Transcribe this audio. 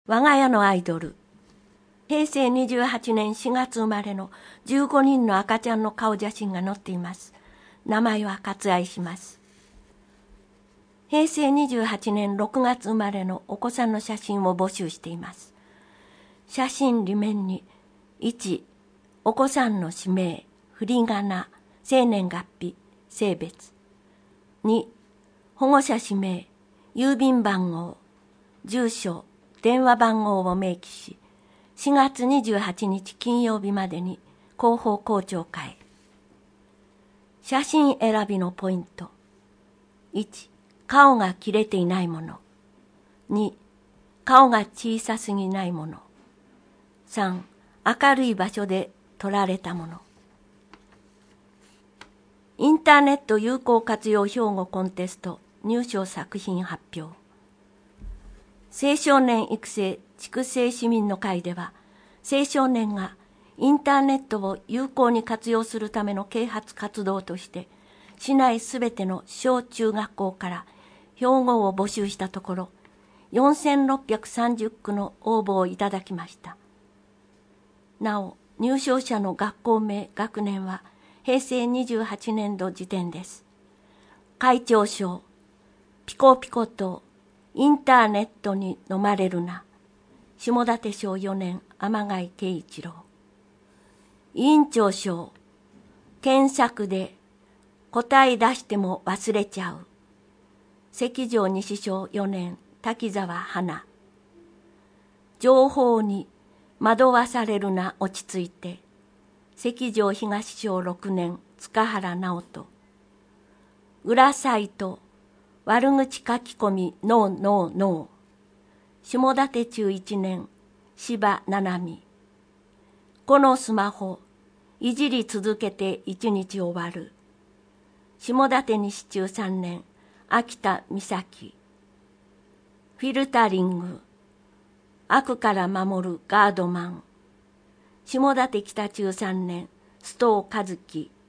我が家のアイドル。平成28年4月生まれの15人の赤ちゃんの顔写真が載っています。名前は割愛します。平成28年6月生まれのお子さんの写真を募集しています。写真裏面に1、お子さんの氏名、振り仮名、生年月日、性別。2、保護者氏名、郵便番号、住所、電話番号を明記し、4月28日金曜日までに広報校長課へ。写真選びのポイント。1、顔が切れていないもの。2、顔が小さすぎないもの。3、明るい場所で撮られたもの。インターネット有効活用標語コンテスト入賞作品発表。青少年育成筑西市民の会では、青少年がインターネットを有効に活用するための啓発活動として、市内すべての小中学校から標語を募集したところ、4630句の応募をいただきました。なお、入賞者の学校名、学年は平成28年度時点です。会長賞、ピコピコとインターネットに飲まれるな。下館小4年天貝圭一郎。委員長賞、検索で答え出しても忘れちゃう。関条西小4年滝沢花。情報に惑わされるな落ち着いて。関条東小6年塚原直人。裏サイト悪口書き込みノーノーノー。下館中1年柴七海。このスマホいじり続けて1日終わる。下館西中3年秋田美咲。フィルタリング悪から守るガードマン。下館北中3年須藤和樹。